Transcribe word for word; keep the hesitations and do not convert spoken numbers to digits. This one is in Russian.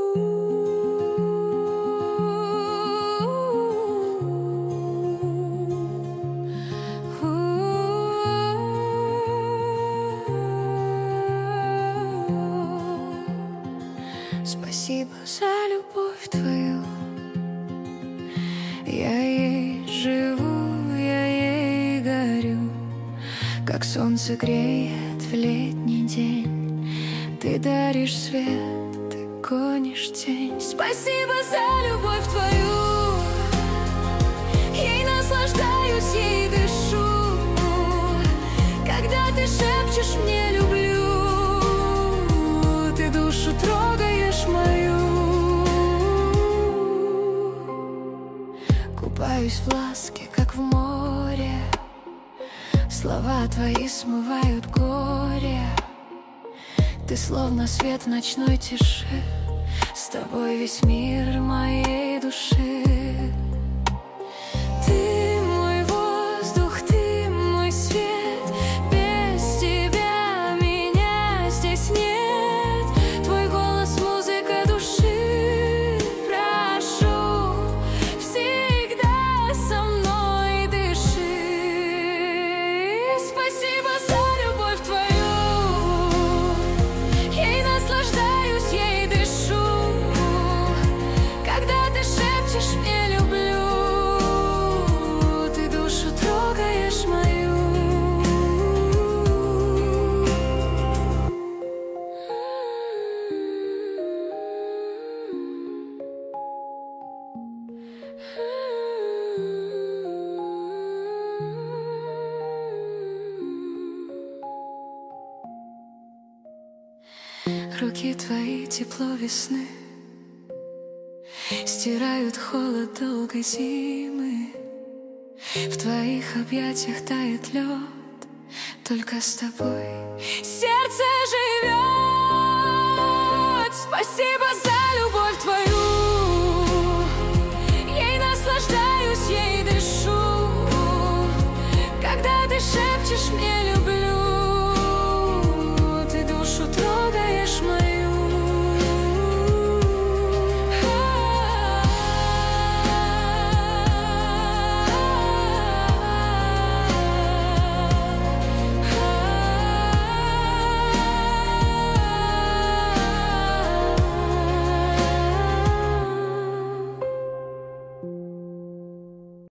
Спасибо за любовь твою. Я ей живу, я ей горю, как солнце греет в летний день. Ты даришь свет, ты гонишь тень. Спасибо за любовь твою. Ей наслаждаюсь, ей дышу, когда ты шепчешь мне люблю. Ты душу трогаешь мою. Купаюсь в ласке, как в море. Слова твои смывают горе. Ты словно свет в ночной тиши. С тобой весь мир моей души. Ты мой воздух, ты мой свет. Без тебя меня здесь нет. Твой голос — музыка души. Прошу, всегда со мной дыши. Спасибо за любовь твою. Ей наслаждаюсь, ей дышу, когда ты шепчешь мне люблю. Ты душу трогаешь мою. Руки твои — тепло весны, стирают холод долгой зимы. В твоих объятиях тает лед. Только с тобой